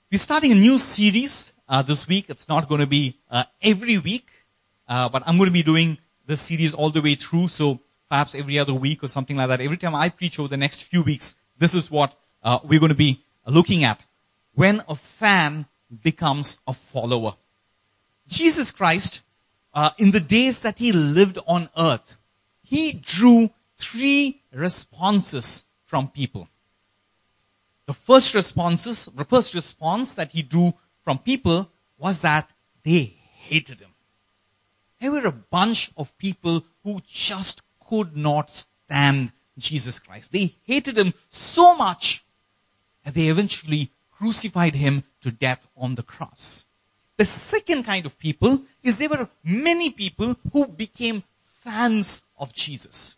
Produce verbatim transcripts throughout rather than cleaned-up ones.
We're starting a new series uh, this week. It's not going to be uh, every week, uh, but I'm going to be doing this series all the way through, so perhaps every other week or something like that. Every time I preach over the next few weeks, this is what uh, we're going to be looking at. When a fan becomes a follower. Jesus Christ, uh, in the days that he lived on earth, he drew three responses from people. The first responses, the first response that he drew from people was that they hated him. There were a bunch of people who just could not stand Jesus Christ. They hated him so much that they eventually crucified him to death on the cross. The second kind of people is there were many people who became fans of Jesus.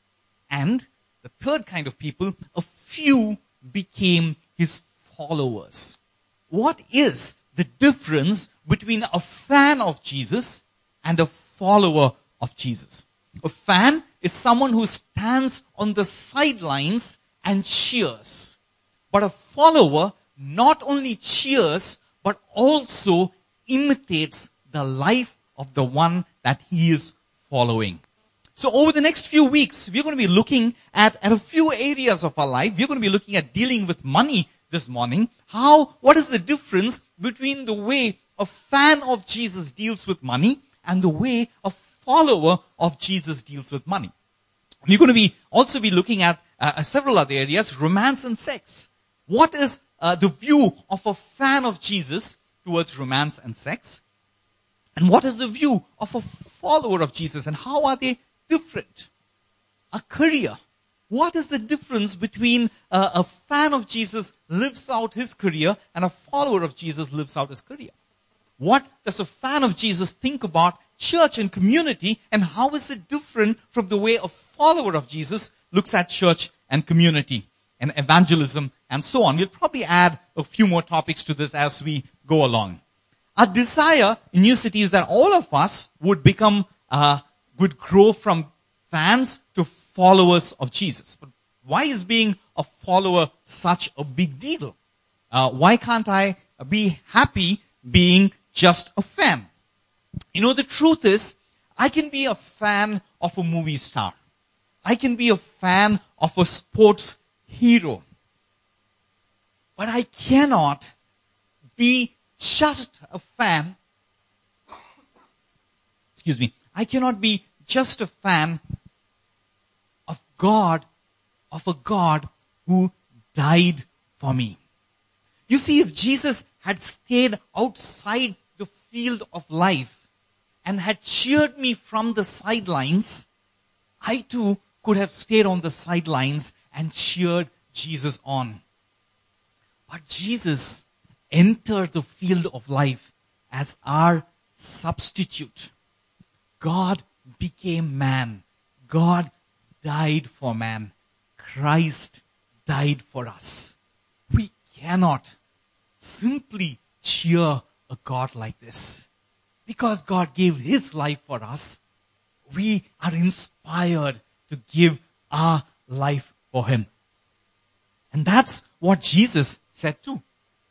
And the third kind of people, a few became his followers. What is the difference between a fan of Jesus and a follower of Jesus? A fan is someone who stands on the sidelines and cheers. But a follower not only cheers, but also imitates the life of the one that he is following. So over the next few weeks, we're going to be looking at, at a few areas of our life. We're going to be looking at dealing with money this morning. How, what is the difference between the way a fan of Jesus deals with money and the way a follower of Jesus deals with money? We're going to be also be looking at uh, several other areas, romance and sex. What is uh, the view of a fan of Jesus towards romance and sex? And what is the view of a follower of Jesus, and how are they different? A career. What is the difference between uh, a fan of Jesus lives out his career and a follower of Jesus lives out his career? What does a fan of Jesus think about church and community, and how is it different from the way a follower of Jesus looks at church and community and evangelism and so on? We'll probably add a few more topics to this as we go along. Our desire in New City is that all of us would become uh, would grow from fans to followers of Jesus. But why is being a follower such a big deal? Uh, why can't I be happy being just a fan? You know, the truth is, I can be a fan of a movie star. I can be a fan of a sports hero. But I cannot be just a fan. Excuse me. I cannot be just a fan of God, of a God who died for me. You see, if Jesus had stayed outside the field of life and had cheered me from the sidelines, I too could have stayed on the sidelines and cheered Jesus on. But Jesus entered the field of life as our substitute. God became man. God died for man. Christ died for us. We cannot simply cheer a God like this. Because God gave his life for us, we are inspired to give our life for him. And that's what Jesus said too.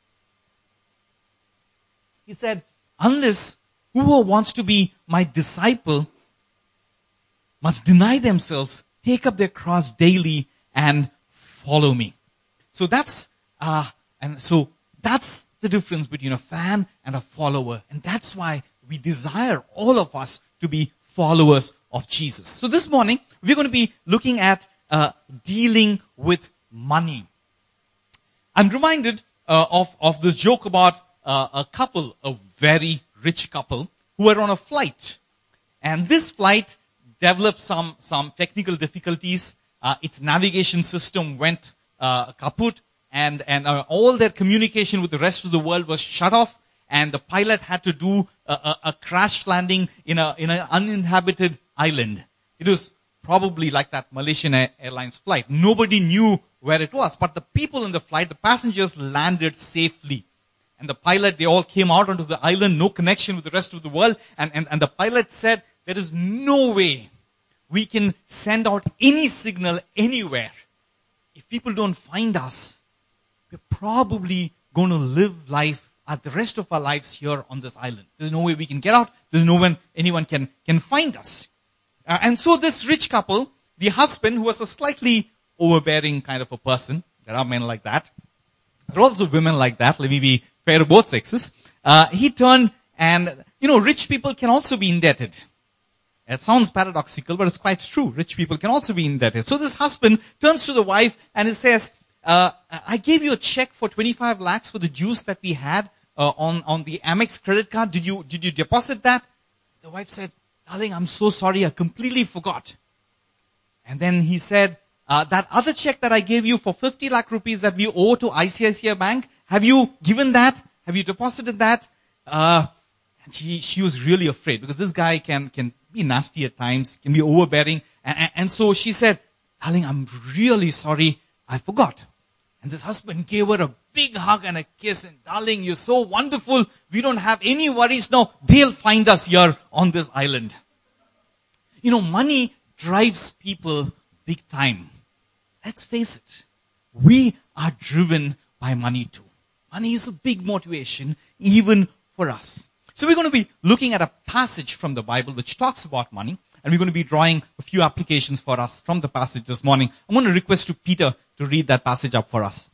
He said, unless whoever wants to be my disciple must deny themselves, take up their cross daily, and follow me. So that's uh, and so that's the difference between a fan and a follower, and that's why we desire all of us to be followers of Jesus. So this morning we're going to be looking at uh, dealing with money. I'm reminded uh, of of this joke about uh, a couple, a very rich couple, who were on a flight, and this flight developed some, some technical difficulties. Uh, its navigation system went uh, kaput, and, and uh, all their communication with the rest of the world was shut off, and the pilot had to do a, a, a crash landing in a in an uninhabited island. It was probably like that Malaysian Airlines flight. Nobody knew where it was, but the people in the flight, the passengers, landed safely. And the pilot, they all came out onto the island, no connection with the rest of the world, and, and, and the pilot said, there is no way we can send out any signal anywhere. If people don't find us, we're probably going to live life at the rest of our lives here on this island. There's no way we can get out. There's no one, anyone can, can find us. Uh, and so this rich couple, the husband, who was a slightly overbearing kind of a person, there are men like that. There are also women like that. Let me be fair to both sexes. Uh, he turned and, you know, rich people can also be indebted. It sounds paradoxical, but it's quite true. Rich people can also be indebted. So this husband turns to the wife and he says, uh, I gave you a check for twenty-five lakhs for the juice that we had uh, on, on the Amex credit card. Did you, did you deposit that? The wife said, darling, I'm so sorry. I completely forgot. And then he said, Uh, that other check that I gave you for fifty lakh rupees that we owe to I C I C I Bank, have you given that? Have you deposited that? Uh, and she, she was really afraid because this guy can, can be nasty at times, can be overbearing. And, and, and so she said, darling, I'm really sorry. I forgot. And this husband gave her a big hug and a kiss. And darling, you're so wonderful. We don't have any worries now. They'll find us here on this island. You know, money drives people big time. Let's face it, we are driven by money too. Money is a big motivation, even for us. So we're going to be looking at a passage from the Bible which talks about money, and we're going to be drawing a few applications for us from the passage this morning. I'm going to request to Peter to read that passage up for us.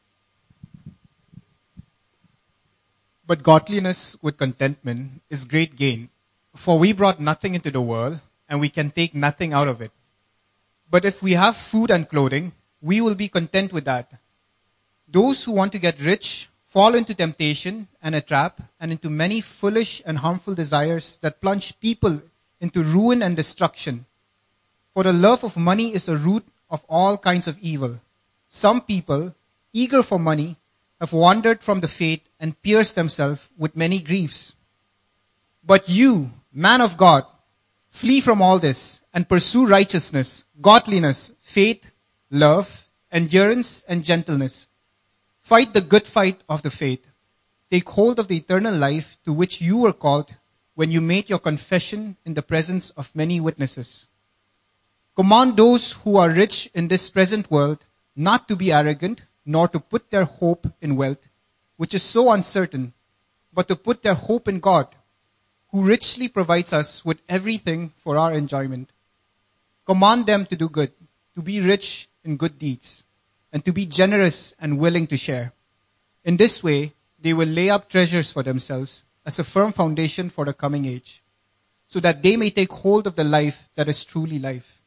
But godliness with contentment is great gain, for we brought nothing into the world, and we can take nothing out of it. But if we have food and clothing, we will be content with that. Those who want to get rich fall into temptation and a trap and into many foolish and harmful desires that plunge people into ruin and destruction. For the love of money is a root of all kinds of evil. Some people, eager for money, have wandered from the faith and pierced themselves with many griefs. But you, man of God, flee from all this and pursue righteousness, godliness, faith, love, endurance, and gentleness. Fight the good fight of the faith. Take hold of the eternal life to which you were called when you made your confession in the presence of many witnesses. Command those who are rich in this present world not to be arrogant, nor to put their hope in wealth, which is so uncertain, but to put their hope in God, who richly provides us with everything for our enjoyment. Command them to do good, to be rich in good deeds, and to be generous and willing to share. In this way, they will lay up treasures for themselves as a firm foundation for the coming age, so that they may take hold of the life that is truly life.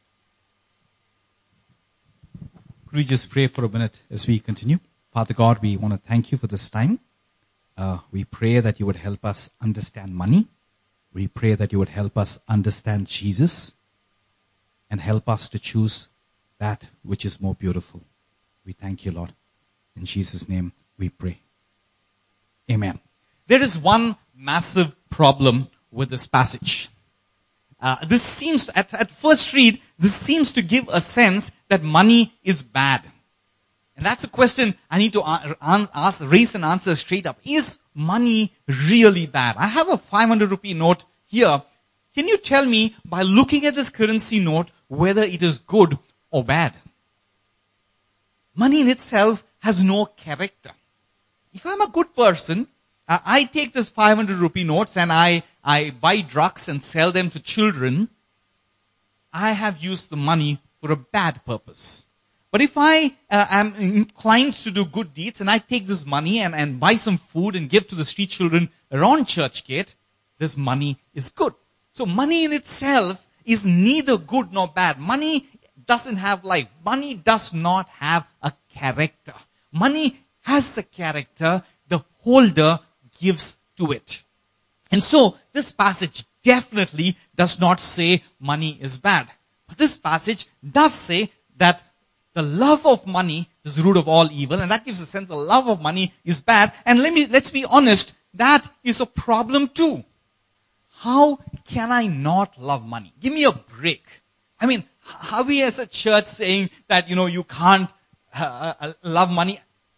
Could we just pray for a minute as we continue? Father God, we want to thank you for this time. Uh, we pray that you would help us understand money. We pray that you would help us understand Jesus and help us to choose that which is more beautiful. We thank you, Lord. In Jesus' name we pray. Amen. There is one massive problem with this passage. Uh, this seems, at, at first read, this seems to give a sense that money is bad. And that's a question I need to ask, raise and answer straight up. Is money really bad? I have a five hundred rupee note here. Can you tell me, by looking at this currency note, whether it is good or bad? Money in itself has no character. If I'm a good person, I take this five hundred rupee notes and I, I buy drugs and sell them to children, I have used the money for a bad purpose. But if I uh, am inclined to do good deeds and I take this money and, and buy some food and give to the street children around Churchgate, this money is good. So money in itself is neither good nor bad. Money doesn't have life. Money does not have a character. Money has the character the holder gives to it. And so this passage definitely does not say money is bad. But this passage does say that the love of money is the root of all evil, and that gives a sense the love of money is bad. And let me, let's be honest, that is a problem too. How can I not love money? Give me a break. I mean, are we as a church saying that, you know, you can't uh, uh, love money?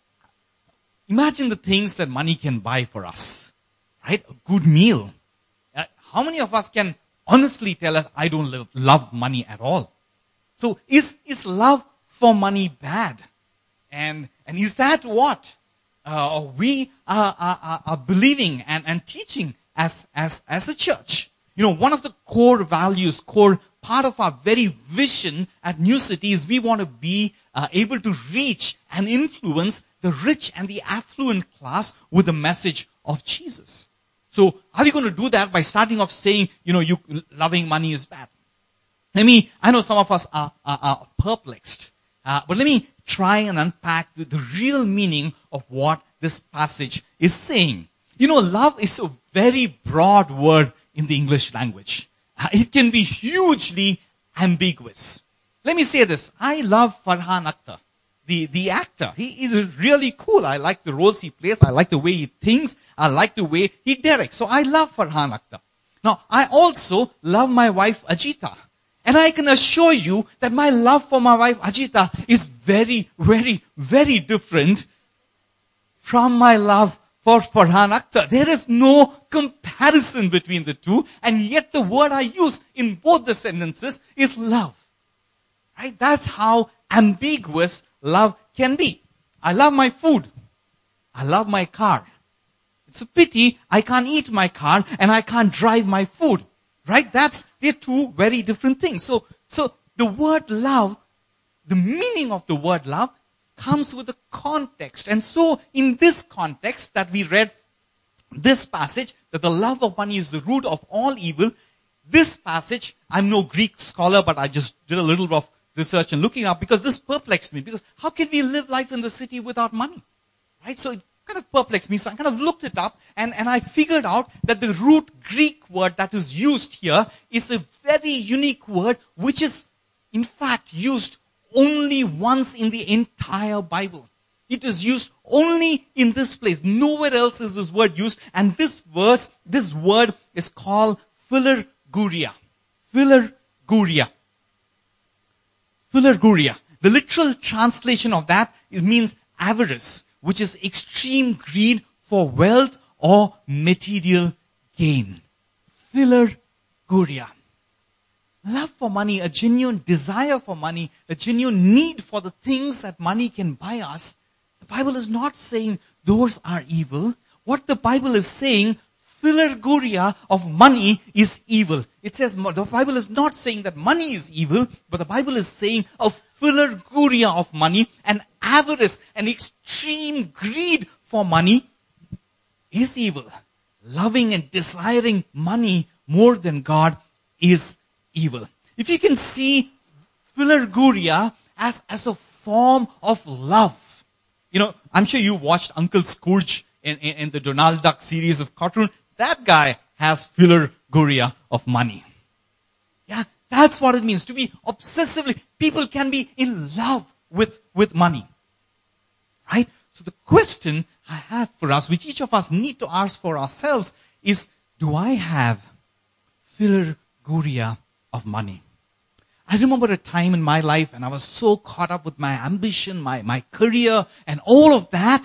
Imagine the things that money can buy for us, right? A good meal. Uh, how many of us can honestly tell us, I don't love, love money at all? So is, is love for money bad? And, and is that what uh, we are, are, are believing and, and teaching as, as, as a church. You know, one of the core values, core part of our very vision at New City is we want to be uh, able to reach and influence the rich and the affluent class with the message of Jesus. So are we going to do that by starting off saying, you know, you loving money is bad? Let me, I know some of us are, are, are perplexed, uh, but let me try and unpack the, the real meaning of what this passage is saying. You know, love is a very broad word in the English language. Uh, it can be hugely ambiguous. Let me say this. I love Farhan Akhtar, the, the actor. He is really cool. I like the roles he plays. I like the way he thinks. I like the way he directs. So I love Farhan Akhtar. Now, I also love my wife Ajita. And I can assure you that my love for my wife Ajita is very, very, very different from my love for Farhan Akhtar. There is no comparison between the two, and yet the word I use in both the sentences is love. Right? That's how ambiguous love can be. I love my food. I love my car. It's a pity I can't eat my car and I can't drive my food. Right? That's, they're two very different things. So, so the word love, the meaning of the word love comes with a context. And so in this context that we read this passage, that the love of money is the root of all evil, this passage, I'm no Greek scholar, but I just did a little bit of research and looking up because this perplexed me. Because how can we live life in the city without money? Right? So it kind of perplexed me. So I kind of looked it up and, and I figured out that the root Greek word that is used here is a very unique word which is in fact used only once in the entire Bible. It is used only in this place. Nowhere else is this word used. And this verse, this word is called philarguria. Philarguria. Philarguria. The literal translation of that, it means avarice, which is extreme greed for wealth or material gain. Philarguria. Love for money, a genuine desire for money, a genuine need for the things that money can buy us. The Bible is not saying those are evil. What the Bible is saying, philarguria of money is evil. It says, the Bible is not saying that money is evil, but the Bible is saying a philarguria of money, an avarice, an extreme greed for money is evil. Loving and desiring money more than God is evil. If you can see philarguria as, as a form of love. You know, I'm sure you watched Uncle Scrooge in, in, in the Donald Duck series of cartoon. That guy has philarguria of money. Yeah, that's what it means to be obsessively. People can be in love with, with money. Right? So the question I have for us, which each of us need to ask for ourselves, is, do I have philarguria of money? I remember a time in my life and I was so caught up with my ambition, my, my career and all of that.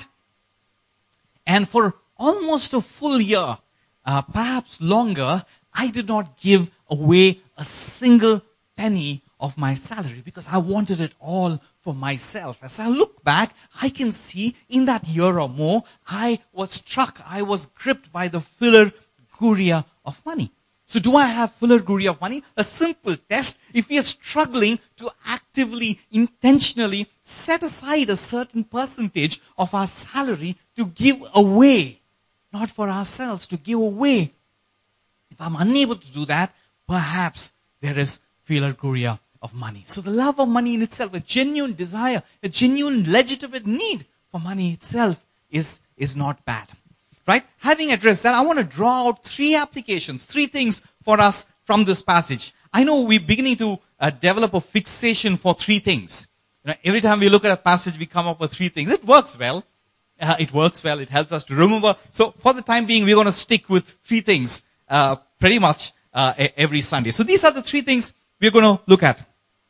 And for almost a full year, uh, perhaps longer, I did not give away a single penny of my salary because I wanted it all for myself. As I look back, I can see in that year or more, I was struck, I was gripped by the philarguria of money. So do I have philarguria of money? A simple test. If we are struggling to actively, intentionally set aside a certain percentage of our salary to give away, not for ourselves, to give away. If I'm unable to do that, perhaps there is philarguria of money. So the love of money in itself, a genuine desire, a genuine legitimate need for money itself is, is not bad. Right? Having addressed that, I want to draw out three applications, three things for us from this passage. I know we're beginning to uh, develop a fixation for three things. You know, every time we look at a passage, we come up with three things. It works well. Uh, it works well. It helps us to remember. So for the time being, we're going to stick with three things uh, pretty much uh, every Sunday. So these are the three things we're going to look at.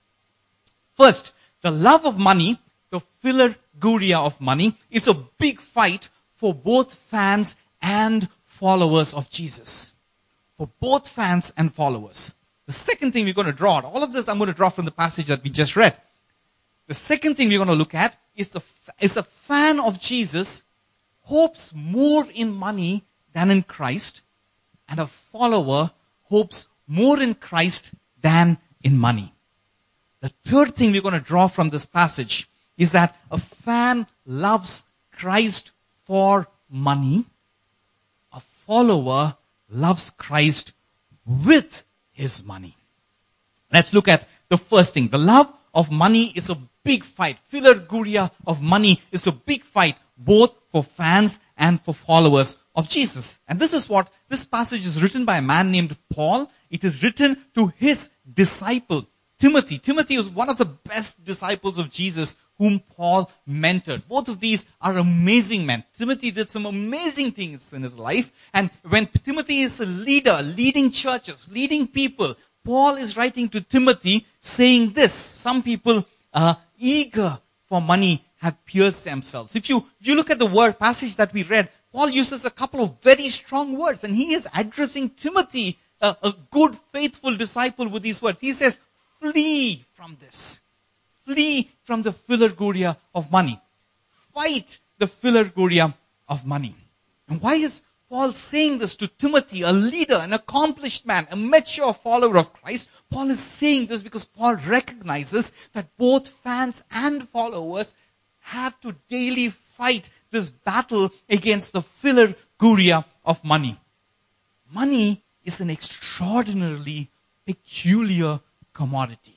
First, the love of money, the philarguria of money, is a big fight for both fans and followers of Jesus. For both fans and followers. The second thing we're going to draw out, all of this I'm going to draw from the passage that we just read. The second thing we're going to look at is, the, is a fan of Jesus hopes more in money than in Christ, and a follower hopes more in Christ than in money. The third thing we're going to draw from this passage is that a fan loves Christ for money. A follower loves Christ with his money. Let's look at the first thing. The love of money is a big fight. Philarguria of money is a big fight, both for fans and for followers of Jesus. And this is what this passage is written by a man named Paul. It is written to his disciple, Timothy. Timothy was one of the best disciples of Jesus whom Paul mentored. Both of these are amazing men. Timothy did some amazing things in his life. And when Timothy is a leader, leading churches, leading people, Paul is writing to Timothy saying this: some people are eager for money have pierced themselves. If you, if you look at the word passage that we read, Paul uses a couple of very strong words, and he is addressing Timothy, a, a good, faithful disciple, with these words. He says, flee from this. Flee from the philarguria of money. Fight the philarguria of money. And why is Paul saying this to Timothy, a leader, an accomplished man, a mature follower of Christ? Paul is saying this because Paul recognizes that both fans and followers have to daily fight this battle against the philarguria of money. Money is an extraordinarily peculiar commodity.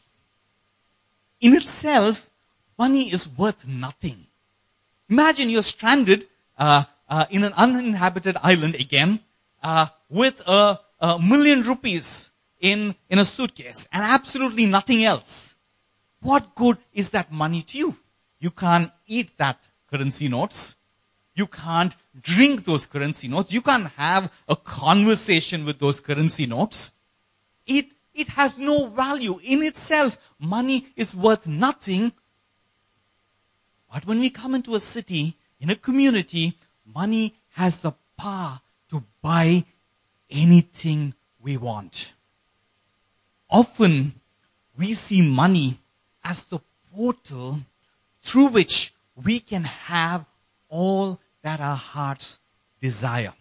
In itself, money is worth nothing. Imagine you're stranded uh, uh, in an uninhabited island again uh, with a, a million rupees in, in a suitcase and absolutely nothing else. What good is that money to you? You can't eat that currency notes. You can't drink those currency notes. You can't have a conversation with those currency notes. It, it has no value in itself. Money is worth nothing. But when we come into a city, in a community, money has the power to buy anything we want. Often, we see money as the portal through which we can have all that our hearts desire.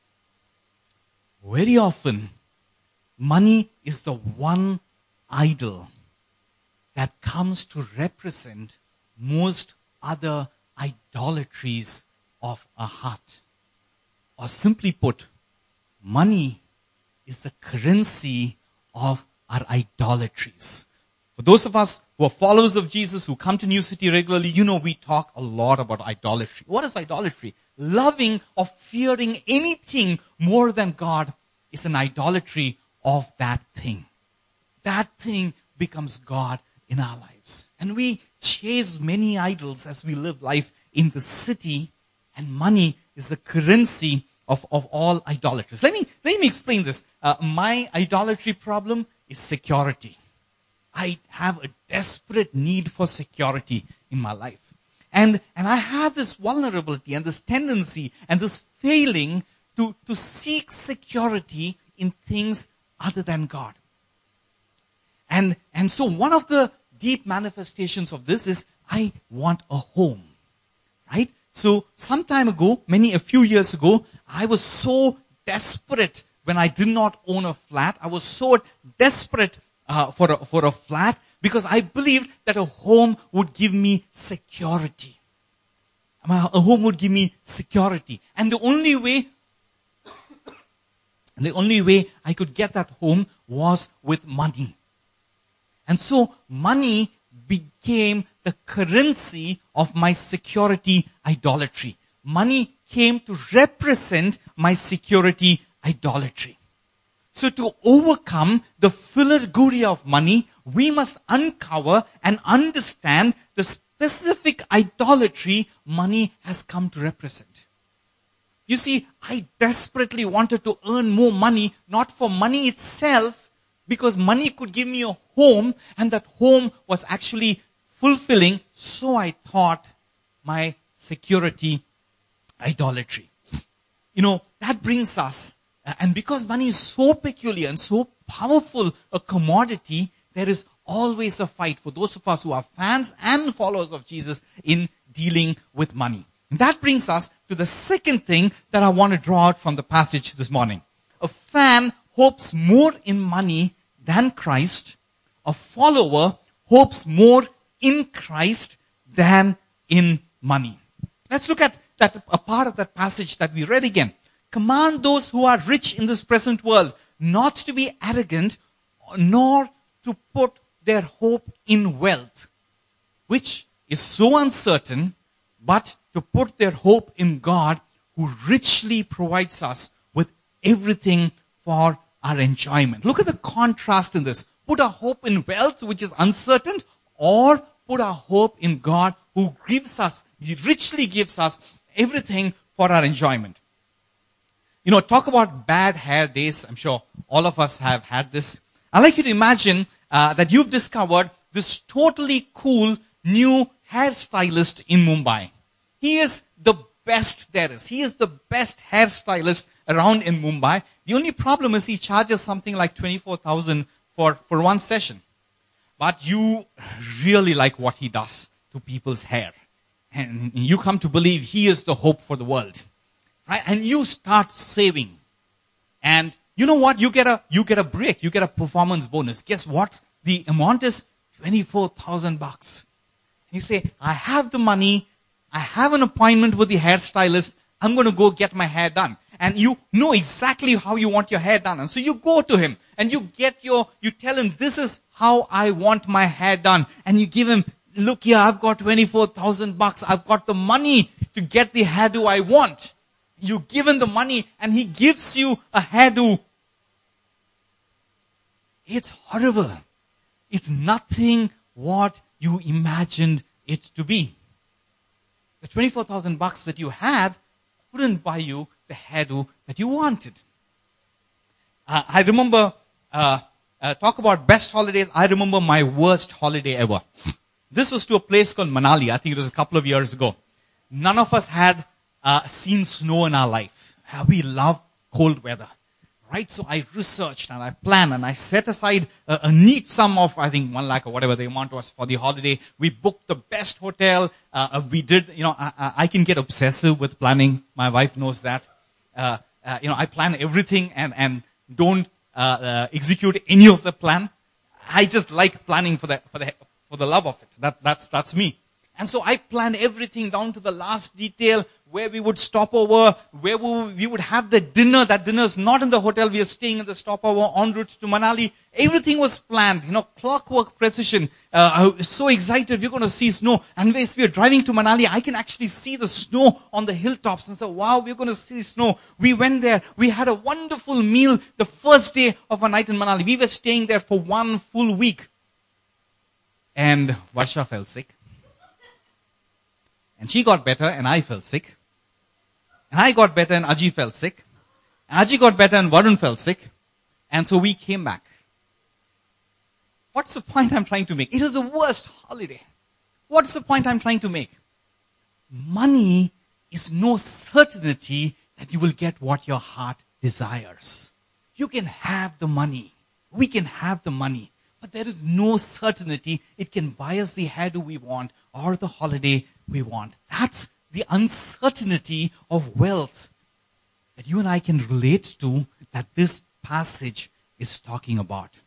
Very often, money is the one idol that comes to represent most other idolatries of our heart. Or simply put, money is the currency of our idolatries. For those of us who are followers of Jesus, who come to New City regularly, you know we talk a lot about idolatry. What is idolatry? Loving or fearing anything more than God is an idolatry of that thing. That thing becomes God in our lives. And we chase many idols as we live life in the city, and money is the currency of, of all idolatries. Let me, let me explain this. Uh, my idolatry problem is security. I have a desperate need for security in my life. And, and I have this vulnerability and this tendency and this failing to, to seek security in things other than God. And, and so one of the deep manifestations of this is I want a home. Right? So some time ago, many, a few years ago, I was so desperate when I did not own a flat. I was so desperate Uh, for a, for a flat, because I believed that a home would give me security. A home would give me security. And the only way, the only way I could get that home was with money. And so money became the currency of my security idolatry. Money came to represent my security idolatry. So to overcome the philarguria of money, we must uncover and understand the specific idolatry money has come to represent. You see, I desperately wanted to earn more money, not for money itself, because money could give me a home, and that home was actually fulfilling, so I thought, my security idolatry. You know, that brings us, and because money is so peculiar and so powerful a commodity, there is always a fight for those of us who are fans and followers of Jesus in dealing with money. And that brings us to the second thing that I want to draw out from the passage this morning. A fan hopes more in money than Christ. A follower hopes more in Christ than in money. Let's look at that, a part of that passage that we read again. Command those who are rich in this present world not to be arrogant, nor to put their hope in wealth, which is so uncertain, but to put their hope in God, who richly provides us with everything for our enjoyment. Look at the contrast in this. Put our hope in wealth, which is uncertain, or put our hope in God, who gives us, He richly gives us everything for our enjoyment. You know, talk about bad hair days. I'm sure all of us have had this. I'd like you to imagine uh, that you've discovered this totally cool new hairstylist in Mumbai. He is the best there is. He is the best hairstylist around in Mumbai. The only problem is he charges something like twenty-four thousand for, for one session. But you really like what he does to people's hair. And you come to believe he is the hope for the world. Right? And you start saving. And you know what? You get a, you get a break. You get a performance bonus. Guess what? The amount is twenty-four thousand bucks. You say, I have the money. I have an appointment with the hairstylist. I'm going to go get my hair done. And you know exactly how you want your hair done. And so you go to him and you get your, you tell him, this is how I want my hair done. And you give him, look here, I've got twenty-four thousand bucks. I've got the money to get the hairdo I want. You give him the money and he gives you a hairdo. It's horrible. It's nothing what you imagined it to be. The twenty-four thousand bucks that you had couldn't buy you the hairdo that you wanted. Uh, I remember, uh, uh, talk about best holidays. I remember my worst holiday ever. This was to a place called Manali. I think it was a couple of years ago. None of us had uh, seen snow in our life. Uh, we love cold weather. Right? So I researched and I planned and I set aside a, a neat sum of, I think, one lakh or whatever the amount was for the holiday. We booked the best hotel. Uh, we did, you know, I, I can get obsessive with planning. My wife knows that. Uh, uh, you know, I plan everything and, and don't uh, uh, execute any of the plan. I just like planning for the, for the, for the love of it. That, that's, that's me. And so I planned everything down to the last detail, where we would stop over, where we, we would have the dinner. That dinner is not in the hotel. We are staying in the stopover en route to Manali. Everything was planned, you know, clockwork precision. Uh, I was so excited. We're going to see snow. And as we are driving to Manali, I can actually see the snow on the hilltops. And so, wow, we're going to see snow. We went there. We had a wonderful meal the first day of our night in Manali. We were staying there for one full week. And Varsha fell sick. And she got better and I fell sick. And I got better and Aji fell sick. And Aji got better and Varun fell sick. And so we came back. What's the point I'm trying to make? It was the worst holiday. What's the point I'm trying to make? Money is no certainty that you will get what your heart desires. You can have the money. We can have the money. But there is no certainty it can buy us the hairdo we want or the holiday we want. That's the uncertainty of wealth that you and I can relate to, that this passage is talking about.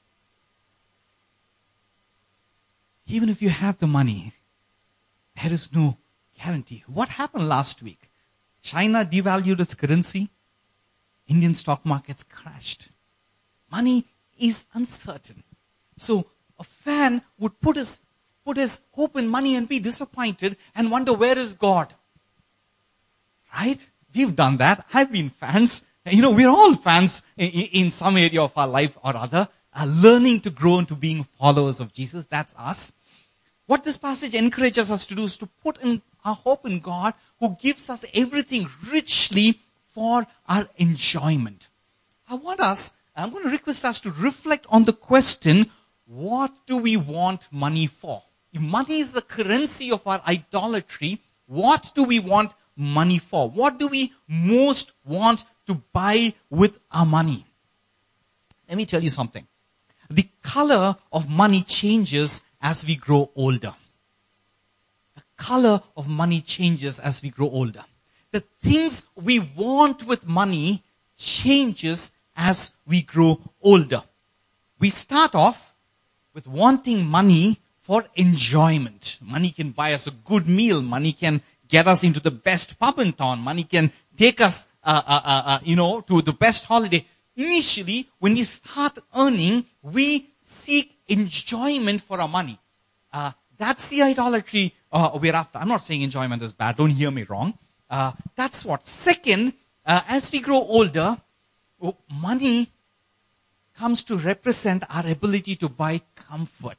Even if you have the money, there is no guarantee. What happened last week? China devalued its currency. Indian stock markets crashed. Money is uncertain. So a fan would put his put his hope in money and be disappointed and wonder, where is God? Right? We've done that. I've been fans. You know, we're all fans in, in some area of our life or other, uh, learning to grow into being followers of Jesus. That's us. What this passage encourages us to do is to put in our hope in God, who gives us everything richly for our enjoyment. I want us, I'm going to request us to reflect on the question, what do we want money for? If money is the currency of our idolatry, what do we want money for? What do we most want to buy with our money? Let me tell you something. The color of money changes as we grow older. The color of money changes as we grow older. The things we want with money changes as we grow older. We start off with wanting money for enjoyment. Money can buy us a good meal. Money can get us into the best pub in town. Money can take us, uh, uh, uh, uh, you know, to the best holiday. Initially, when we start earning, we seek enjoyment for our money. Uh, that's the idolatry uh, we're after. I'm not saying enjoyment is bad. Don't hear me wrong. Uh, that's what. Second, uh, as we grow older, oh, money comes to represent our ability to buy comfort.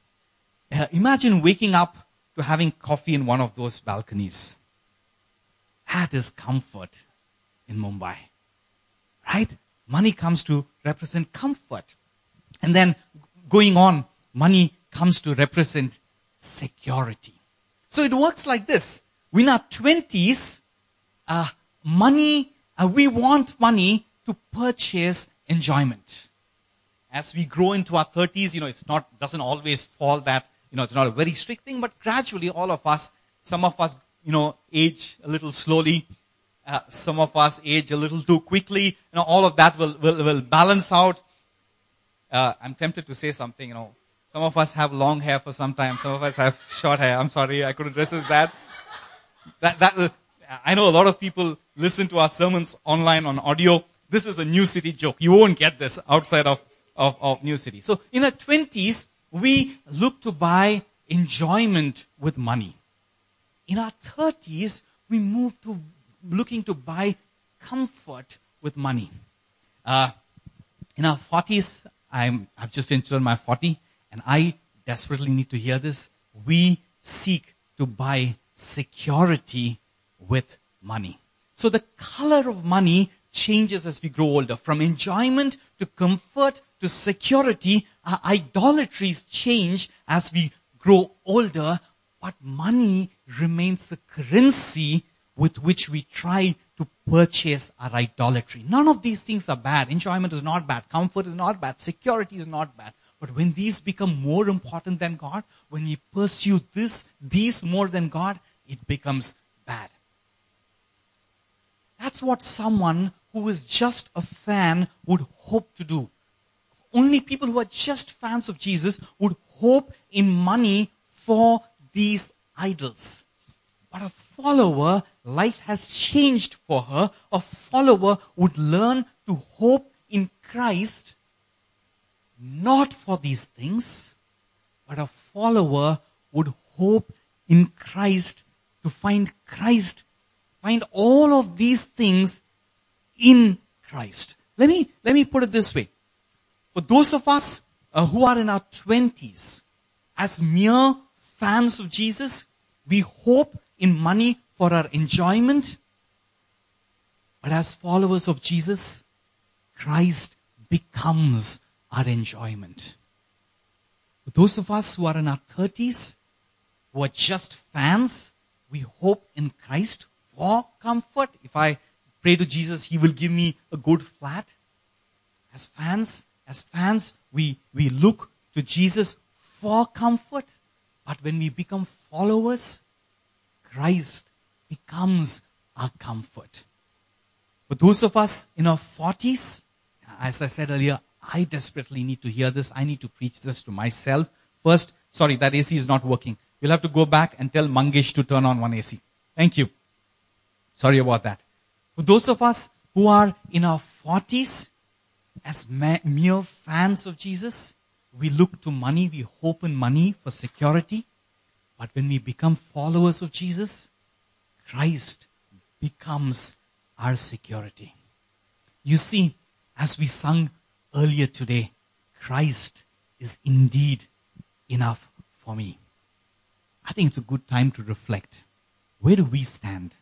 Uh, imagine waking up to having coffee in one of those balconies. That is comfort in Mumbai. Right? Money comes to represent comfort. And then going on, money comes to represent security. So it works like this. In our twenties, uh, money, uh, we want money to purchase enjoyment. As we grow into our thirties, you know, it's not, doesn't always fall that, you know, it's not a very strict thing, but gradually all of us, some of us, you know, age a little slowly. Uh, some of us age a little too quickly. You know, all of that will, will, will balance out. Uh, I'm tempted to say something, you know. Some of us have long hair for some time. Some of us have short hair. I'm sorry, I couldn't resist that. That, that, uh, I know a lot of people listen to our sermons online on audio. This is a New City joke. You won't get this outside of, of, of New City. So in our twenties, we look to buy enjoyment with money. In our thirties, we move to looking to buy comfort with money. Uh, in our forties, I'm, I've just entered my forty, and I desperately need to hear this. We seek to buy security with money. So the color of money changes as we grow older. From enjoyment to comfort to security, our idolatries change as we grow older, but money remains the currency with which we try to purchase our idolatry. None of these things are bad. Enjoyment is not bad. Comfort is not bad. Security is not bad. But when these become more important than God, when we pursue this, these more than God, it becomes bad. That's what someone who is just a fan would hope to do. Only people who are just fans of Jesus would hope in money for these idols. But a follower, life has changed for her. A follower would learn to hope in Christ, not for these things, but a follower would hope in Christ to find Christ, find all of these things in Christ. Let me, let me put it this way. For those of us uh, who are in our twenties, as mere fans of Jesus, we hope in money for our enjoyment. But as followers of Jesus, Christ becomes our enjoyment. For those of us who are in our thirties, who are just fans, we hope in Christ for comfort. If I pray to Jesus, He will give me a good flat. As fans, as fans, we, we look to Jesus for comfort. But when we become followers, Christ becomes our comfort. For those of us in our forties, as I said earlier, I desperately need to hear this. I need to preach this to myself. First, sorry, that A C is not working. You'll have to go back and tell Mangesh to turn on one A C. Thank you. Sorry about that. For those of us who are in our forties, as mere fans of Jesus, we look to money, we hope in money for security. But when we become followers of Jesus, Christ becomes our security. You see, as we sung earlier today, Christ is indeed enough for me. I think it's a good time to reflect. Where do we stand?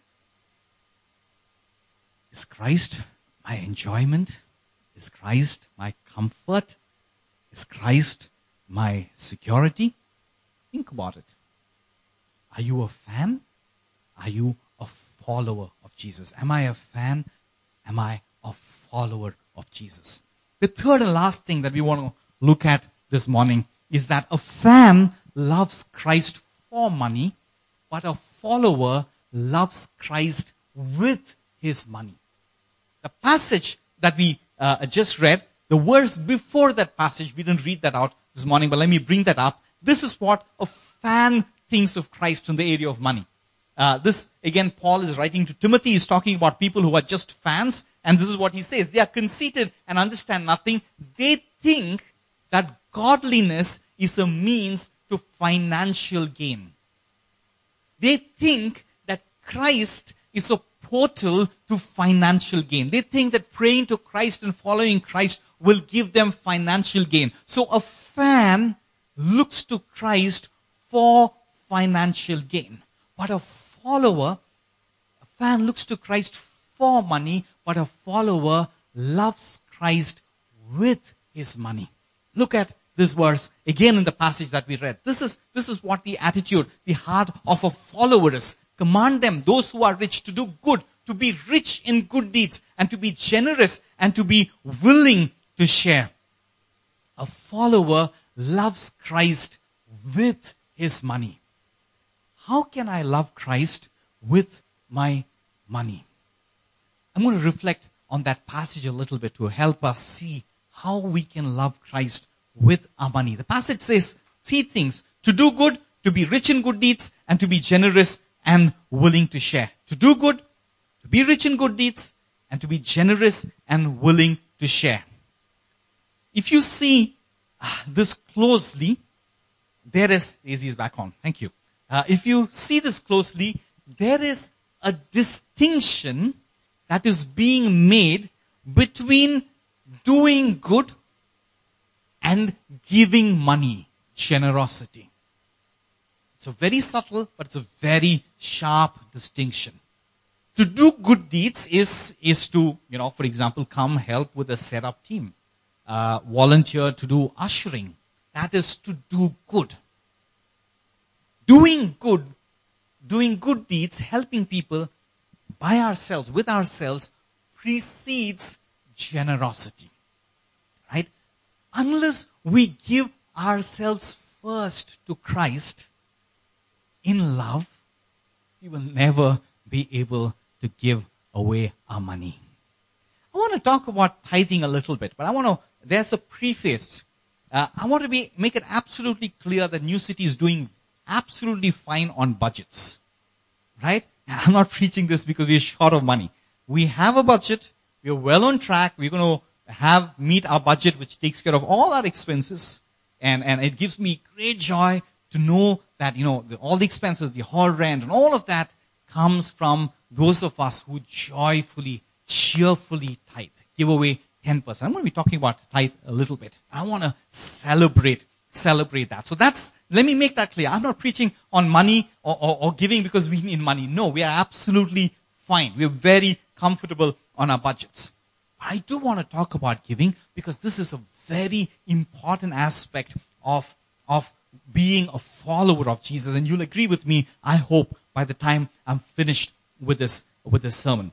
Is Christ my enjoyment? Is Christ my comfort? Is Christ my security? Think about it. Are you a fan? Are you a follower of Jesus? Am I a fan? Am I a follower of Jesus? The third and last thing that we want to look at this morning is that a fan loves Christ for money, but a follower loves Christ with his money. The passage that we uh, just read, the verse before that passage, we didn't read that out this morning, but let me bring that up. This is what a fan thinks of Christ in the area of money. Uh, this, again, Paul is writing to Timothy. He's talking about people who are just fans. And this is what he says. They are conceited and understand nothing. They think that godliness is a means to financial gain. They think that Christ is a portal to financial gain. They think that praying to Christ and following Christ will give them financial gain. So a fan looks to Christ for financial gain. But a follower, a fan looks to Christ for money, but a follower loves Christ with his money. Look at this verse again in the passage that we read. This is, this is what the attitude, the heart of a follower is. Command them, those who are rich, to do good, to be rich in good deeds, and to be generous, and to be willing to share. A follower loves Christ with his money. How can I love Christ with my money? I'm going to reflect on that passage a little bit to help us see how we can love Christ with our money. The passage says three things: to do good, to be rich in good deeds, and to be generous and willing to share. To do good, to be rich in good deeds, and to be generous and willing to share. If you see uh, this closely, there is, A Z is back on, thank you. Uh, if you see this closely, there is a distinction that is being made between doing good and giving money, generosity. It's a very subtle, but it's a very sharp distinction. To do good deeds is, is to, you know, for example, come help with a setup team. Uh, volunteer to do ushering. That is to do good. Doing good, doing good deeds, helping people by ourselves, with ourselves, precedes generosity. Right? Unless we give ourselves first to Christ in love, we will never be able to give away our money. I want to talk about tithing a little bit, but I want to, there's a preface. Uh, I want to be, make it absolutely clear that New City is doing absolutely fine on budgets. Right? I'm not preaching this because we're short of money. We have a budget. We're well on track. We're going to have, meet our budget, which takes care of all our expenses. And, and it gives me great joy to know that, you know, the, all the expenses, the hall rent and all of that comes from those of us who joyfully, cheerfully tithe, give away ten percent. I'm going to be talking about tithe a little bit. I want to celebrate, celebrate that. So that's, let me make that clear. I'm not preaching on money or, or, or giving because we need money. No, we are absolutely fine. We're very comfortable on our budgets. But I do want to talk about giving because this is a very important aspect of, of being a follower of Jesus. And you'll agree with me, I hope, by the time I'm finished with this, with this sermon.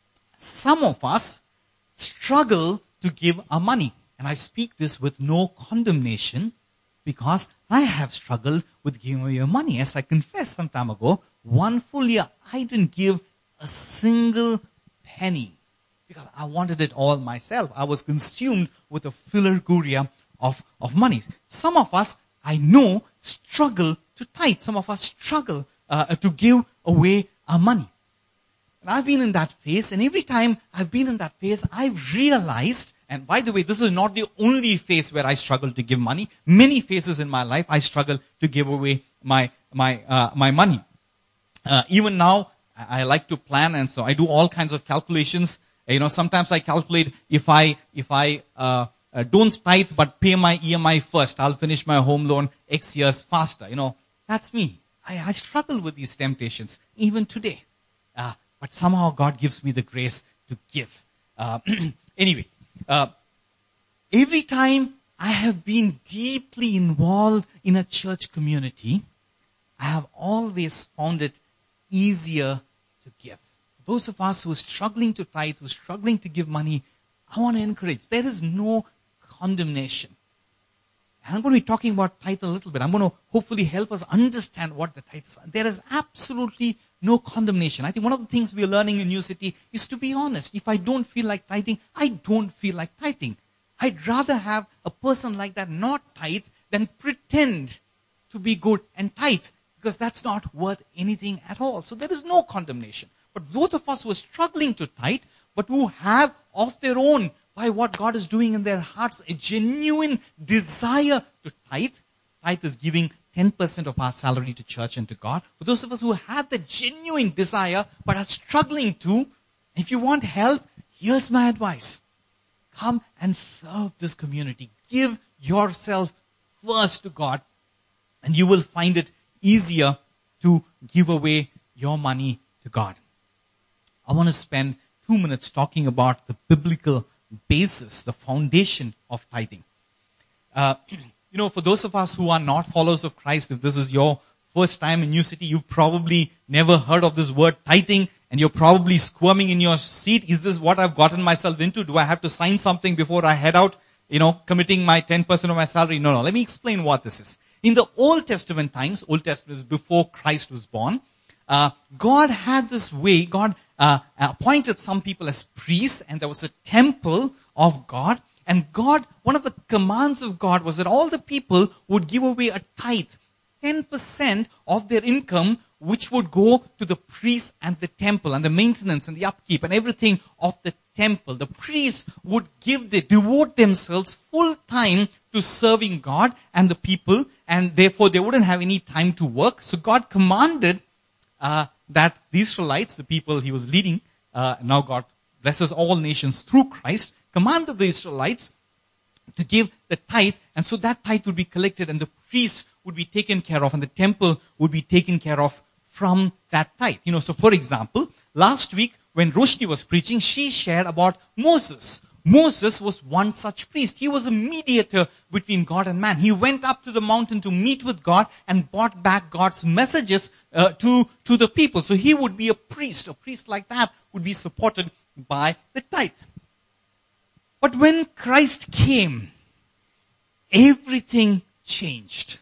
Some of us struggle to give our money. And I speak this with no condemnation because I have struggled with giving away money. As I confessed some time ago, one full year, I didn't give a single penny because I wanted it all myself. I was consumed with a philurguria of, of money. Some of us, I know, struggle to tithe. Some of us struggle uh, to give away our money. And I've been in that phase, and every time I've been in that phase, I've realized, and by the way, this is not the only phase where I struggle to give money. Many phases in my life, I struggle to give away my my uh, my money. Uh, even now, I, I like to plan, and so I do all kinds of calculations. You know, sometimes I calculate if I if I uh, uh, don't tithe but pay my E M I first, I'll finish my home loan X years faster. You know, that's me. I, I struggle with these temptations even today. Uh, but somehow God gives me the grace to give. Uh, anyway, uh, every time I have been deeply involved in a church community, I have always found it easier to give. Those of us who are struggling to tithe, who are struggling to give money, I want to encourage. There is no condemnation. And I'm going to be talking about tithe a little bit. I'm going to hopefully help us understand what the tithes are. There is absolutely no condemnation. I think one of the things we're learning in New City is to be honest. If I don't feel like tithing, I don't feel like tithing. I'd rather have a person like that not tithe than pretend to be good and tithe, because that's not worth anything at all. So there is no condemnation. But those of us who are struggling to tithe, but who have of their own, by what God is doing in their hearts, a genuine desire to tithe. Tithe is giving ten percent of our salary to church and to God. For those of us who have the genuine desire, but are struggling to, if you want help, here's my advice. Come and serve this community. Give yourself first to God, and you will find it easier to give away your money to God. I want to spend two minutes talking about the biblical basis, the foundation of tithing. Uh, you know, for those of us who are not followers of Christ, if this is your first time in New City, you've probably never heard of this word tithing, and you're probably squirming in your seat. Is this what I've gotten myself into? Do I have to sign something before I head out, you know, committing my ten percent of my salary? No, no. Let me explain what this is. In the Old Testament times, Old Testament is before Christ was born, uh, God had this way, God uh, appointed some people as priests, and there was a temple of God. And God, one of the commands of God was that all the people would give away a tithe, ten percent of their income, which would go to the priests and the temple and the maintenance and the upkeep and everything of the temple. The priests would give, they devote themselves full time to serving God and the people, and therefore they wouldn't have any time to work. So God commanded uh, that the Israelites, the people he was leading, uh, now God blesses all nations through Christ, commanded the Israelites to give the tithe, and so that tithe would be collected and the priests would be taken care of and the temple would be taken care of from that tithe. You know, so for example, last week when Roshni was preaching, she shared about Moses. Moses was one such priest. He was a mediator between God and man. He went up to the mountain to meet with God and brought back God's messages uh, to, to the people. So he would be a priest. A priest like that would be supported by the tithe. But when Christ came, everything changed.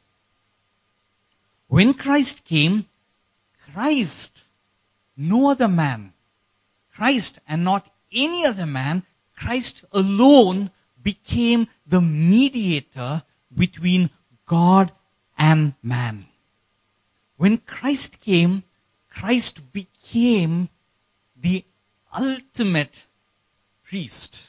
When Christ came, Christ, no other man, Christ and not any other man, Christ alone became the mediator between God and man. When Christ came, Christ became the ultimate priest.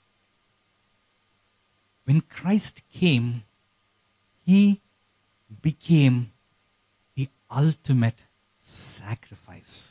When Christ came, he became the ultimate sacrifice.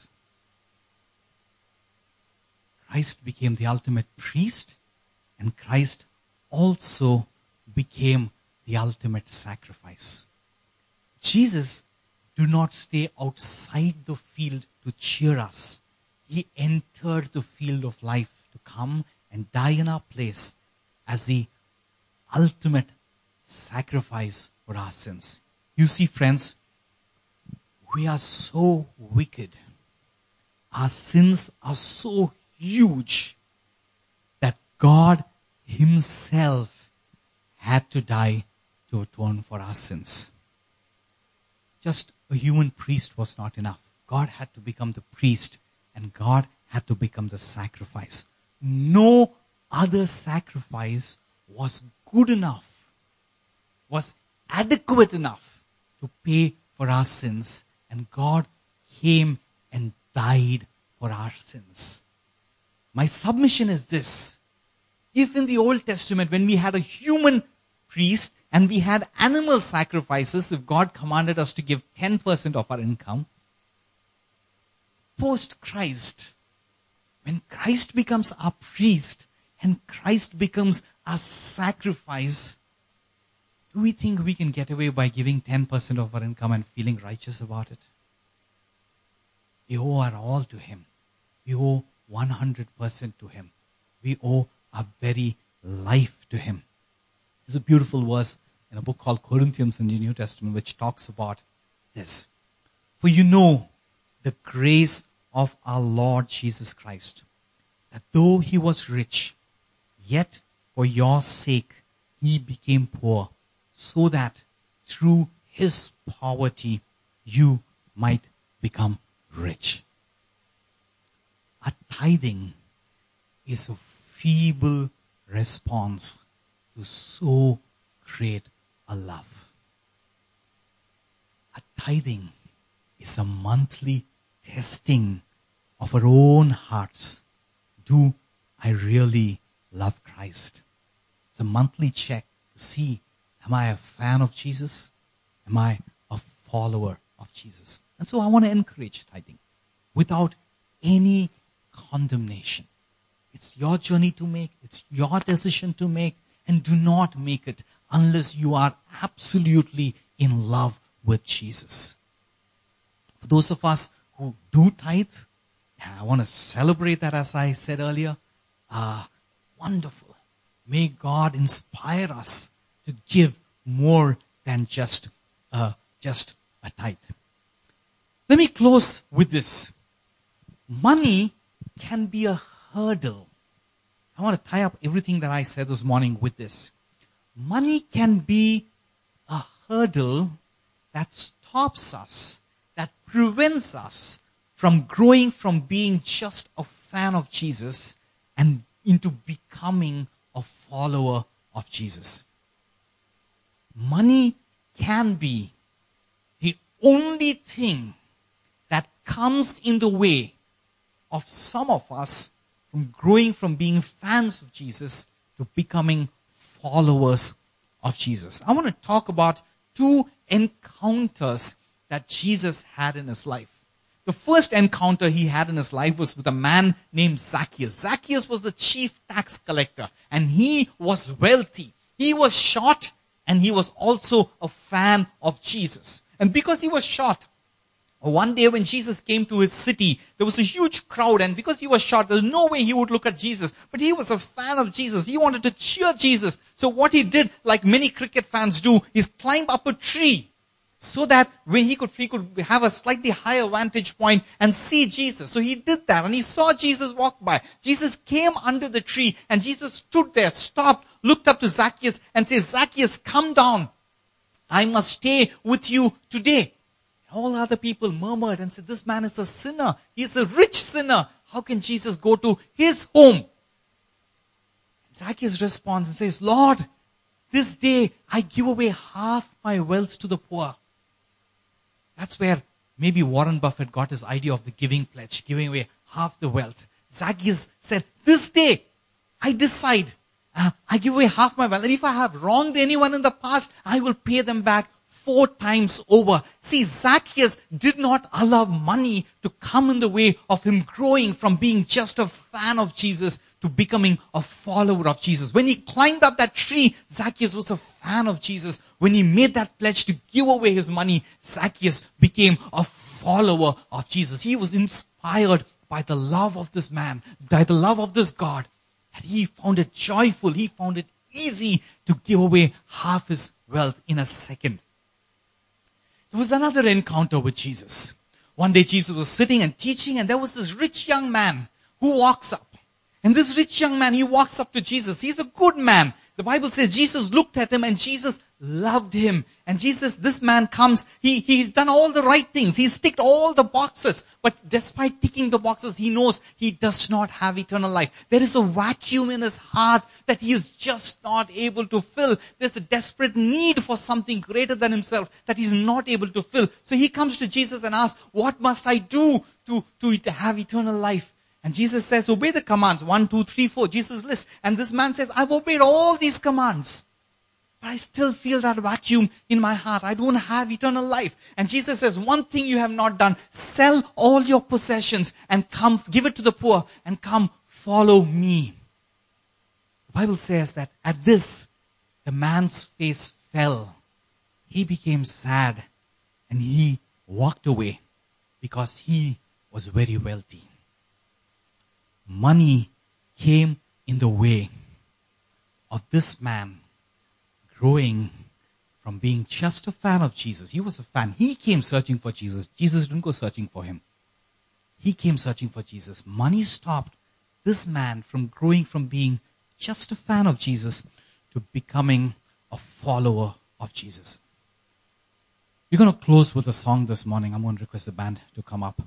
Christ became the ultimate priest, and Christ also became the ultimate sacrifice. Jesus did not stay outside the field to cheer us. He entered the field of life to come and die in our place as the ultimate sacrifice for our sins. You see, friends, we are so wicked. Our sins are so huge that God himself had to die to atone for our sins. Just a human priest was not enough. God had to become the priest, and God had to become the sacrifice. No other sacrifice was good enough, was adequate enough to pay for our sins, and God came and died for our sins. My submission is this. If in the Old Testament, when we had a human priest and we had animal sacrifices, if God commanded us to give ten percent of our income, post-Christ, when Christ becomes our priest and Christ becomes our sacrifice, do we think we can get away by giving ten percent of our income and feeling righteous about it? We owe our all to him. We owe one hundred percent to him. We owe our very life to him. There's a beautiful verse in a book called Corinthians in the New Testament which talks about this. For you know the grace of our Lord Jesus Christ, that though he was rich, yet for your sake he became poor, so that through his poverty you might become rich. A tithing is a feeble response to so great a love. A tithing is a monthly testing of our own hearts. Do I really love Christ? It's a monthly check to see, am I a fan of Jesus? Am I a follower of Jesus? And so I want to encourage tithing without any condemnation. It's your journey to make. It's your decision to make. And do not make it unless you are absolutely in love with Jesus. For those of us who do tithe, I want to celebrate that, as I said earlier. Ah, wonderful. May God inspire us to give more than just, uh, just a tithe. Let me close with this. Money can be a hurdle. I want to tie up everything that I said this morning with this. Money can be a hurdle that stops us, that prevents us from growing from being just a fan of Jesus and into becoming a follower of Jesus. Money can be the only thing that comes in the way of some of us from growing from being fans of Jesus to becoming followers of Jesus. I want to talk about two encounters that Jesus had in his life. The first encounter he had in his life was with a man named Zacchaeus. Zacchaeus was the chief tax collector, and he was wealthy. He was short, and he was also a fan of Jesus. And because he was short, one day when Jesus came to his city, there was a huge crowd, and because he was short, there's no way he would look at Jesus. But he was a fan of Jesus. He wanted to cheer Jesus. So what he did, like many cricket fans do, is climb up a tree so that when he could, he could have a slightly higher vantage point and see Jesus. So he did that, and he saw Jesus walk by. Jesus came under the tree, and Jesus stood there, stopped, looked up to Zacchaeus and says, Zacchaeus, come down. I must stay with you today. All other people murmured and said, this man is a sinner. He's a rich sinner. How can Jesus go to his home? Zacchaeus responds and says, Lord, this day I give away half my wealth to the poor. That's where maybe Warren Buffett got his idea of the giving pledge, giving away half the wealth. Zacchaeus said, this day I decide, uh, I give away half my wealth. And if I have wronged anyone in the past, I will pay them back four times over. See, Zacchaeus did not allow money to come in the way of him growing from being just a fan of Jesus to becoming a follower of Jesus. When he climbed up that tree, Zacchaeus was a fan of Jesus. When he made that pledge to give away his money, Zacchaeus became a follower of Jesus. He was inspired by the love of this man, by the love of this God, and he found it joyful. He found it easy to give away half his wealth in a second. There was another encounter with Jesus. One day Jesus was sitting and teaching, and there was this rich young man who walks up. And this rich young man, he walks up to Jesus. He's a good man. The Bible says Jesus looked at him and Jesus loved him. And Jesus, this man comes, he, he's done all the right things. He's ticked all the boxes. But despite ticking the boxes, he knows he does not have eternal life. There is a vacuum in his heart that he is just not able to fill. There's a desperate need for something greater than himself that he's not able to fill. So he comes to Jesus and asks, what must I do to, to have eternal life? And Jesus says, obey the commands. One, two, three, four. Jesus lists. And this man says, I've obeyed all these commands. But I still feel that vacuum in my heart. I don't have eternal life. And Jesus says, one thing you have not done. Sell all your possessions and come, give it to the poor and come follow me. The Bible says that at this, the man's face fell. He became sad and he walked away because he was very wealthy. Money came in the way of this man growing from being just a fan of Jesus. He was a fan. He came searching for Jesus. Jesus didn't go searching for him. He came searching for Jesus. Money stopped this man from growing from being just a fan of Jesus to becoming a follower of Jesus. We're going to close with a song this morning. I'm going to request the band to come up.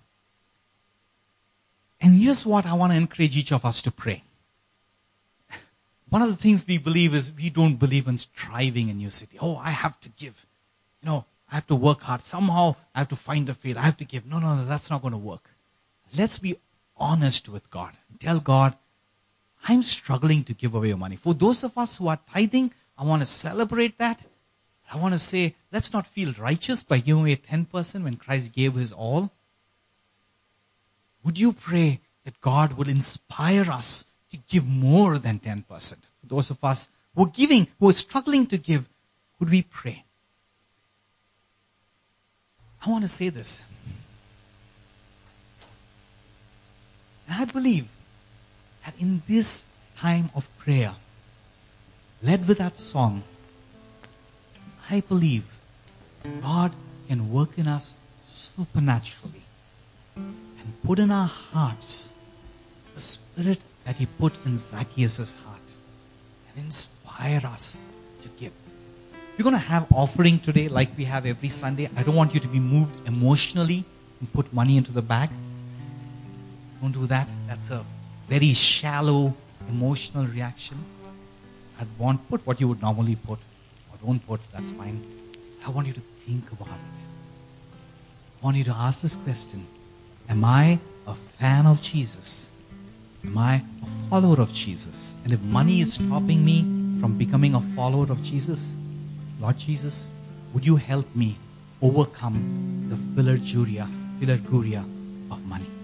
And here's what I want to encourage each of us to pray. One of the things we believe is we don't believe in striving in New City. Oh, I have to give. You know, I have to work hard. Somehow I have to find the faith. I have to give. No, no, no, that's not going to work. Let's be honest with God. Tell God, I'm struggling to give away money. For those of us who are tithing, I want to celebrate that. I want to say, let's not feel righteous by giving away ten percent when Christ gave his all. Would you pray that God will inspire us to give more than ten percent? For those of us who are giving, who are struggling to give, would we pray? I want to say this. And I believe that in this time of prayer, led with that song, I believe God can work in us supernaturally and put in our hearts the spirit that he put in Zacchaeus' heart and inspire us to give. We're going to have offering today like we have every Sunday. I don't want you to be moved emotionally and put money into the bag. Don't do that. That's a very shallow emotional reaction. I'd want put what you would normally put. Don't put, that's fine. I want you to think about it. I want you to ask this question. Am I a fan of Jesus? Am I a follower of Jesus? And if money is stopping me from becoming a follower of Jesus, Lord Jesus, would you help me overcome the philarguria, philarguria of money?